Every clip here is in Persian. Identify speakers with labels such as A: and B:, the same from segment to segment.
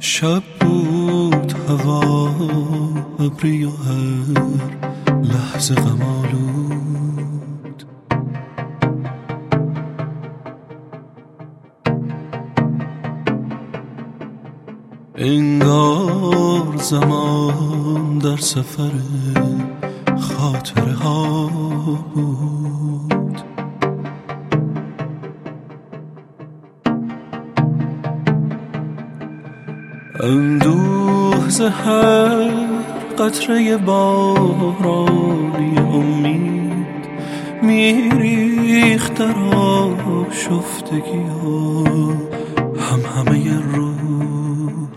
A: شب بود هوا ابری و هر لحظه غم آلود. انگار زمان در سفر خاطره ها بود. اندوه ز هر قطره بارانی امید میریخت در آشفتگی ها همه رود.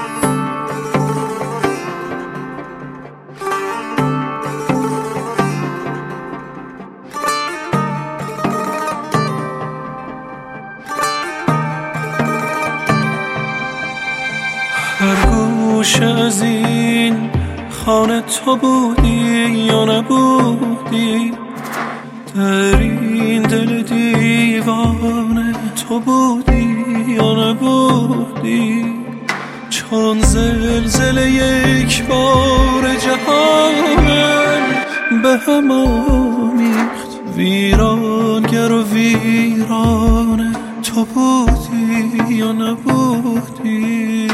A: هر گوشه از این خانه تو بودی یا نبودی، در این دل دیوانه تو بودی یا نبودی. چون زلزله یک بار جهانم به هم آمیخت، ویرانگر و ویرانه تو بودی یا نبودی.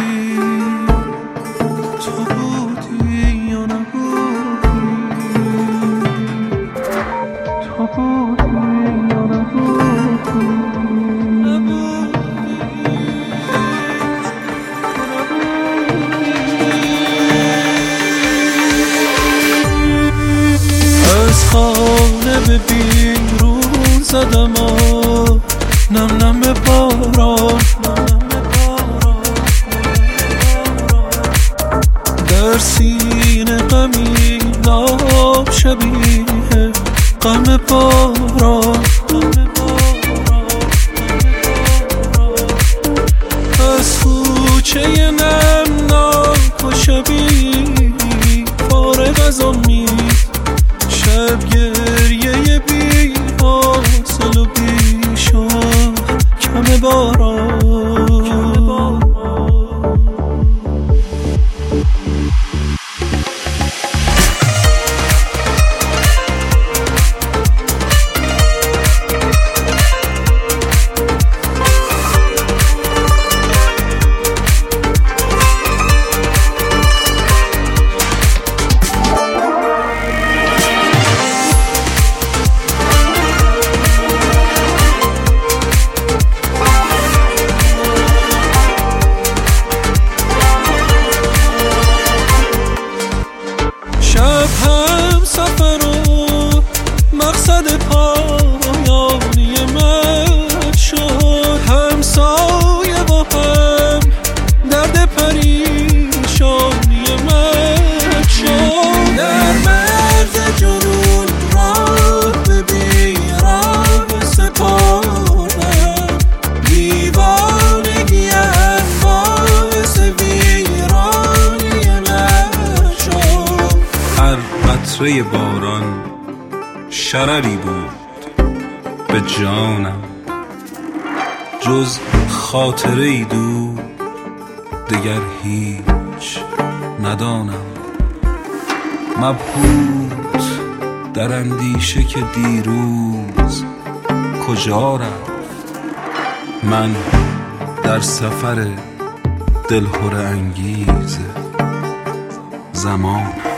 A: تو بودی یا نبودی. تو بودی یا نبودی. از خانه به بیرون زدم نم نم باران، در سینه غمی ناب شبیه غم باران. از کوچه نمناک و شبیه فارغ از امید، شب گریه بی حاصل و بی شاه کم باران. هم سفر و مقصد پایانی من شد، همسایه با هم درد پریشانی من شد. در مرز جنون راه به بیراه سپردم، دیوانگیم باعث ویرانی من شد.
B: هر قطره باران شرری بود به جانم، جز خاطره ای دور دگر هیچ ندانم. مبهوت در اندیشه که دیروز کجا رفت، من در سفر دلهره انگیز زمان.